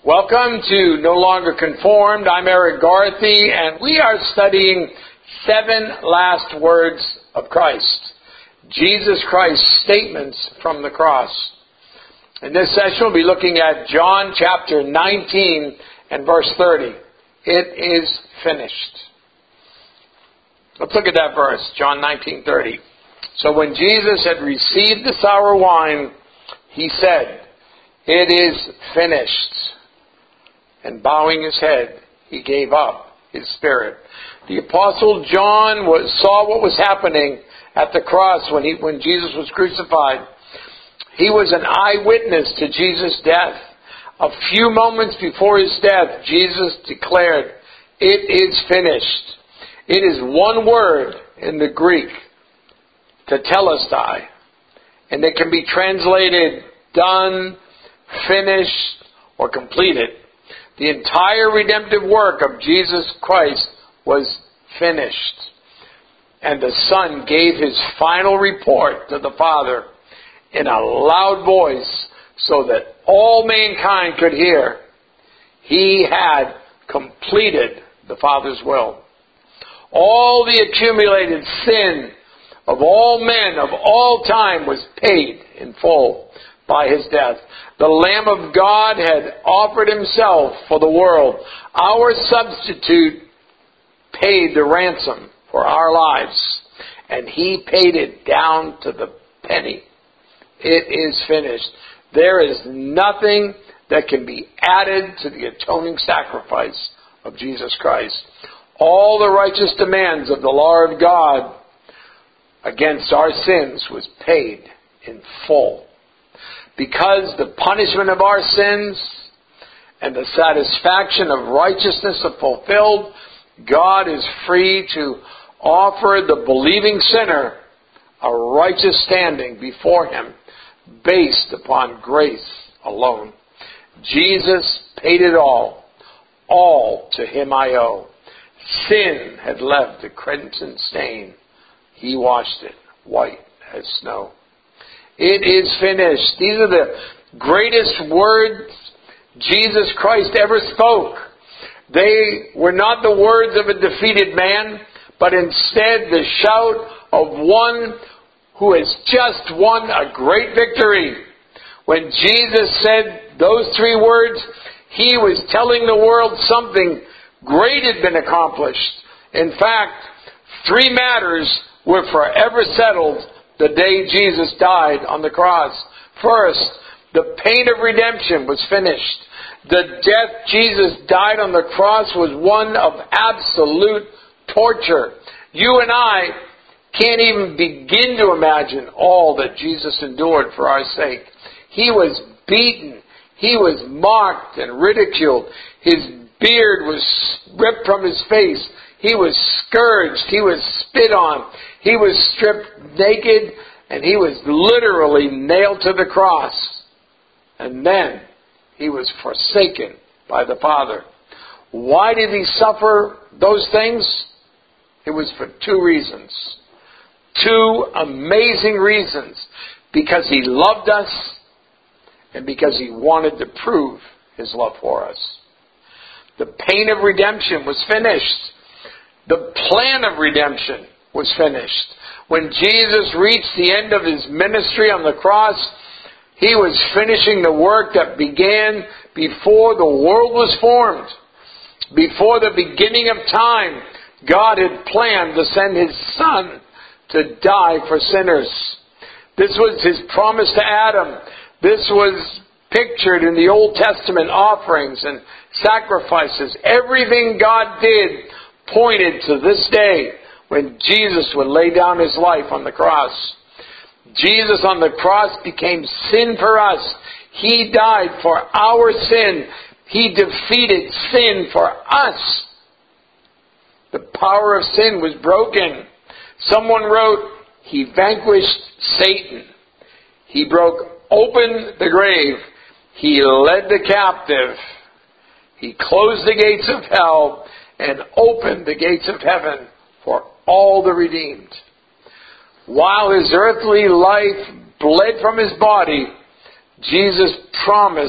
Welcome to No Longer Conformed. I'm Eric Garthy, and we are studying 7 last words of Christ. Jesus Christ's statements from the cross. In this session, we'll be looking at John chapter 19 and verse 30. It is finished. Let's look at that verse, John 19:30. So when Jesus had received the sour wine, he said, "It is finished." And bowing his head, he gave up his spirit. The Apostle John saw what was happening at the cross when Jesus was crucified. He was an eyewitness to Jesus' death. A few moments before his death, Jesus declared, "It is finished." It is one word in the Greek, tetelestai, and it can be translated done, finished, or completed. The entire redemptive work of Jesus Christ was finished. And the Son gave his final report to the Father in a loud voice so that all mankind could hear. He had completed the Father's will. All the accumulated sin of all men of all time was paid in full by his death. The Lamb of God had offered himself for the world. Our substitute paid the ransom for our lives, and he paid it down to the penny. It is finished. There is nothing that can be added to the atoning sacrifice of Jesus Christ. All the righteous demands of the law of God against our sins was paid in full. Because the punishment of our sins and the satisfaction of righteousness are fulfilled, God is free to offer the believing sinner a righteous standing before him based upon grace alone. Jesus paid it all. All to him I owe. Sin had left a crimson stain. He washed it white as snow. It is finished. These are the greatest words Jesus Christ ever spoke. They were not the words of a defeated man, but instead the shout of one who has just won a great victory. When Jesus said those 3 words, he was telling the world something great had been accomplished. In fact, 3 matters were forever settled the day Jesus died on the cross. First, the pain of redemption was finished. The death Jesus died on the cross was one of absolute torture. You and I can't even begin to imagine all that Jesus endured for our sake. He was beaten. He was mocked and ridiculed. His beard was ripped from his face. He was scourged. He was spit on. He was stripped naked, and he was literally nailed to the cross. And then he was forsaken by the Father. Why did he suffer those things? It was for 2 reasons. 2 amazing reasons. Because he loved us and because he wanted to prove his love for us. The pain of redemption was finished. The plan of redemption was finished. When Jesus reached the end of his ministry on the cross, he was finishing the work that began before the world was formed. Before the beginning of time, God had planned to send his Son to die for sinners. This was his promise to Adam. This was pictured in the Old Testament offerings and sacrifices. Everything God did pointed to this day when Jesus would lay down his life on the cross. Jesus on the cross became sin for us. He died for our sin. He defeated sin for us. The power of sin was broken. Someone wrote, he vanquished Satan. He broke open the grave. He led the captive. He closed the gates of hell and opened the gates of heaven for all the redeemed. While his earthly life bled from his body, Jesus promised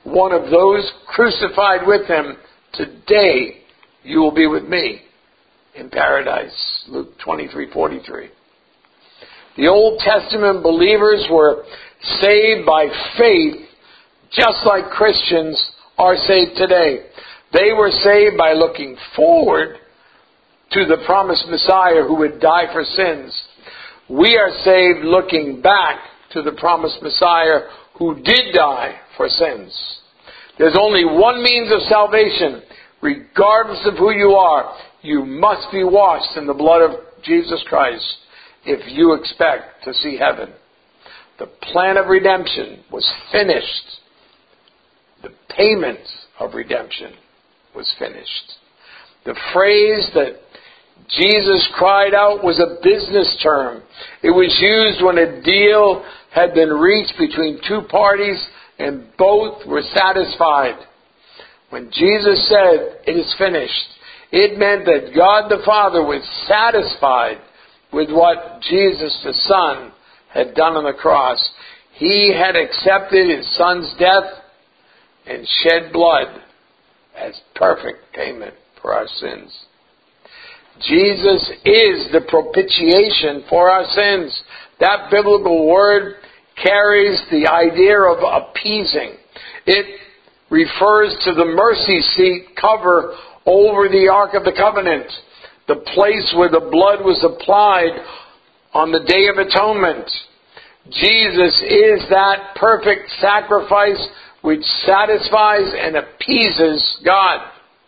one of those crucified with him, today you will be with me in paradise. Luke 23:43. The Old Testament believers were saved by faith, just like Christians are saved today. They were saved by looking forward to the promised Messiah who would die for sins. We are saved looking back to the promised Messiah who did die for sins. There's only one means of salvation. Regardless of who you are, you must be washed in the blood of Jesus Christ if you expect to see heaven. The plan of redemption was finished. The payment of redemption was finished. The phrase that Jesus cried out was a business term. It was used when a deal had been reached between two parties and both were satisfied. When Jesus said, "It is finished," it meant that God the Father was satisfied with what Jesus the Son had done on the cross. He had accepted his Son's death and shed blood as perfect payment for our sins. Jesus is the propitiation for our sins. That biblical word carries the idea of appeasing. It refers to the mercy seat cover over the Ark of the Covenant, the place where the blood was applied on the Day of Atonement. Jesus is that perfect sacrifice which satisfies and appeases God.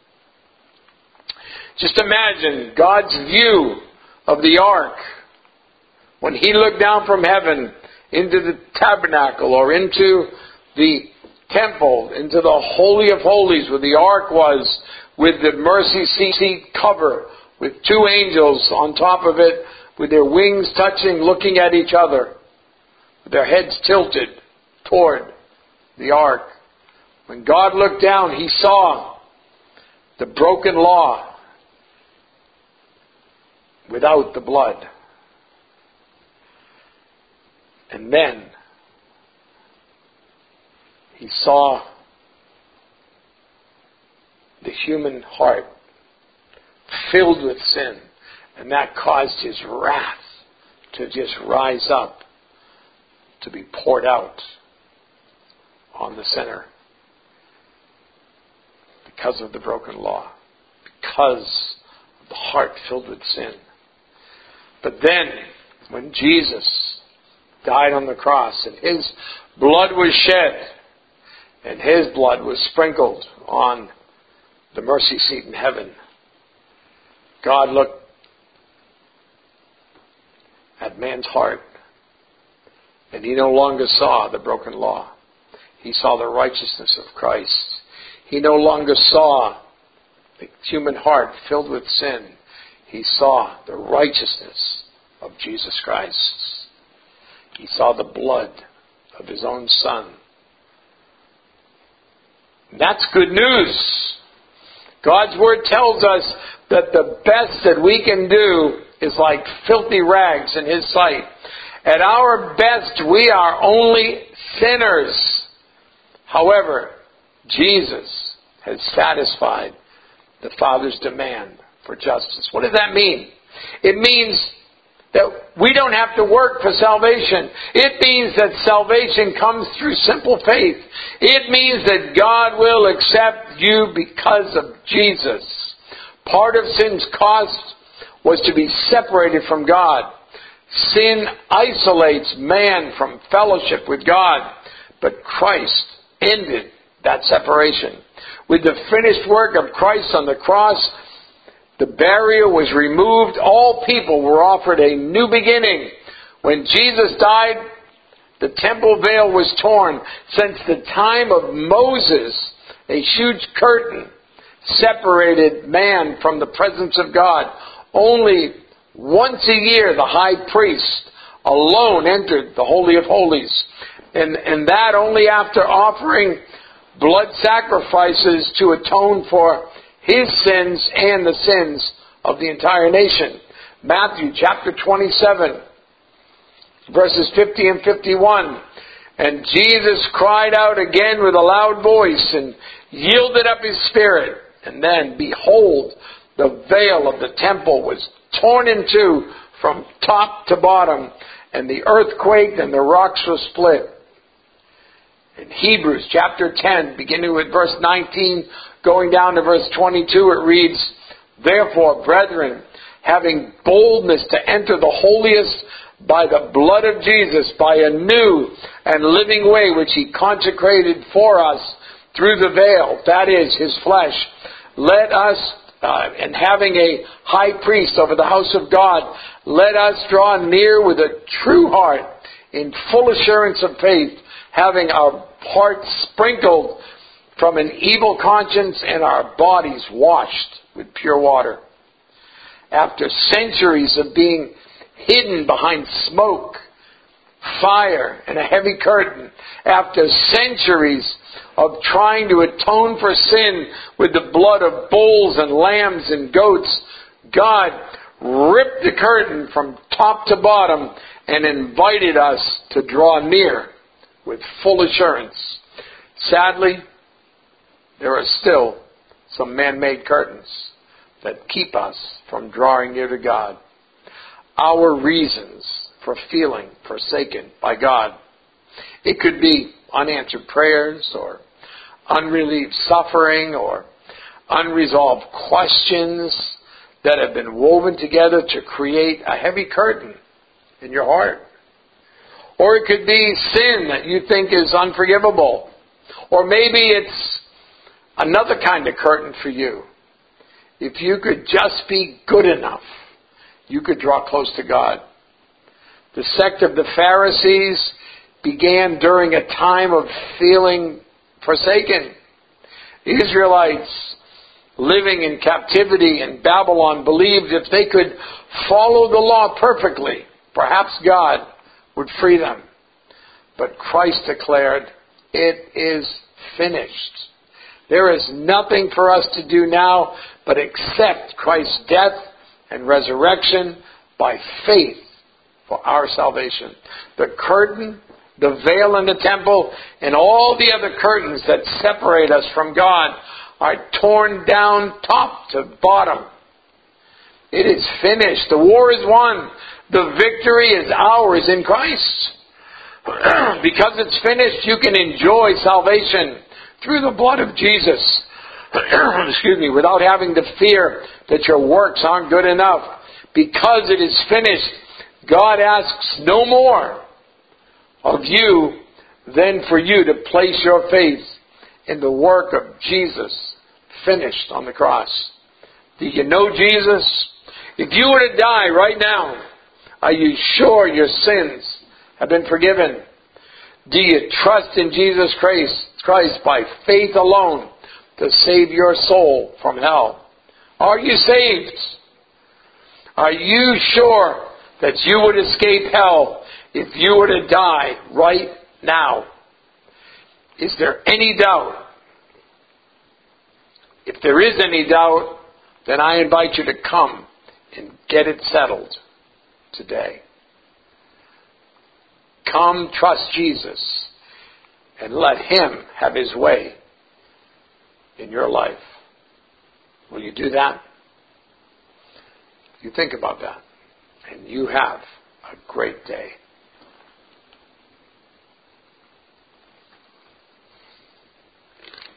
Just imagine God's view of the ark when he looked down from heaven into the tabernacle or into the temple, into the Holy of Holies where the ark was, with the mercy seat cover, with two angels on top of it, with their wings touching, looking at each other, with their heads tilted toward the ark. When God looked down, he saw the broken law without the blood. And then he saw the human heart filled with sin, and that caused his wrath to just rise up, to be poured out on the sinner because of the broken law, because of the heart filled with sin. But then, when Jesus died on the cross and his blood was shed and his blood was sprinkled on the mercy seat in heaven, God looked at man's heart and he no longer saw the broken law. He saw the righteousness of Christ. He no longer saw the human heart filled with sin. He saw the righteousness of Jesus Christ. He saw the blood of his own Son. That's good news. God's Word tells us that the best that we can do is like filthy rags in His sight. At our best, we are only sinners. However, Jesus has satisfied the Father's demand for justice. What does that mean? It means that we don't have to work for salvation. It means that salvation comes through simple faith. It means that God will accept you because of Jesus. Part of sin's cost was to be separated from God. Sin isolates man from fellowship with God, but Christ ended that separation. With the finished work of Christ on the cross, the barrier was removed. All people were offered a new beginning. When Jesus died, the temple veil was torn. Since the time of Moses, a huge curtain separated man from the presence of God. Only once a year, the high priest alone entered the Holy of Holies. And that only after offering blood sacrifices to atone for his sins and the sins of the entire nation. Matthew chapter 27, verses 50 and 51. And Jesus cried out again with a loud voice and yielded up his spirit. And then, behold, the veil of the temple was torn in two from top to bottom, and the earth quaked and the rocks were split. In Hebrews chapter 10, beginning with verse 19, going down to verse 22, it reads, Therefore, brethren, having boldness to enter the holiest by the blood of Jesus, by a new and living way which he consecrated for us through the veil, that is, his flesh, let us, and having a high priest over the house of God, let us draw near with a true heart in full assurance of faith, having our hearts sprinkled from an evil conscience and our bodies washed with pure water. After centuries of being hidden behind smoke, fire, and a heavy curtain, after centuries of trying to atone for sin with the blood of bulls and lambs and goats, God ripped the curtain from top to bottom and invited us to draw near with full assurance. Sadly, there are still some man-made curtains that keep us from drawing near to God. Our reasons for feeling forsaken by God. It could be unanswered prayers, or unrelieved suffering, or unresolved questions that have been woven together to create a heavy curtain in your heart. Or it could be sin that you think is unforgivable. Or maybe it's another kind of curtain for you. If you could just be good enough, you could draw close to God. The sect of the Pharisees began during a time of feeling forsaken. The Israelites living in captivity in Babylon believed if they could follow the law perfectly, perhaps God would free them. But Christ declared, it is finished. There is nothing for us to do now but accept Christ's death and resurrection by faith for our salvation. The curtain, the veil in the temple, and all the other curtains that separate us from God are torn down top to bottom. It is finished. The war is won. The victory is ours in Christ. Because it's finished, you can enjoy salvation through the blood of Jesus. Without having to fear that your works aren't good enough. Because it is finished, God asks no more of you than for you to place your faith in the work of Jesus finished on the cross. Do you know Jesus? If you were to die right now, are you sure your sins have been forgiven? Do you trust in Jesus Christ by faith alone to save your soul from hell? Are you saved? Are you sure that you would escape hell if you were to die right now? Is there any doubt? If there is any doubt, then I invite you to come and get it settled today. Come, trust Jesus, and let Him have His way in your life. Will you do that? You think about that, and you have a great day.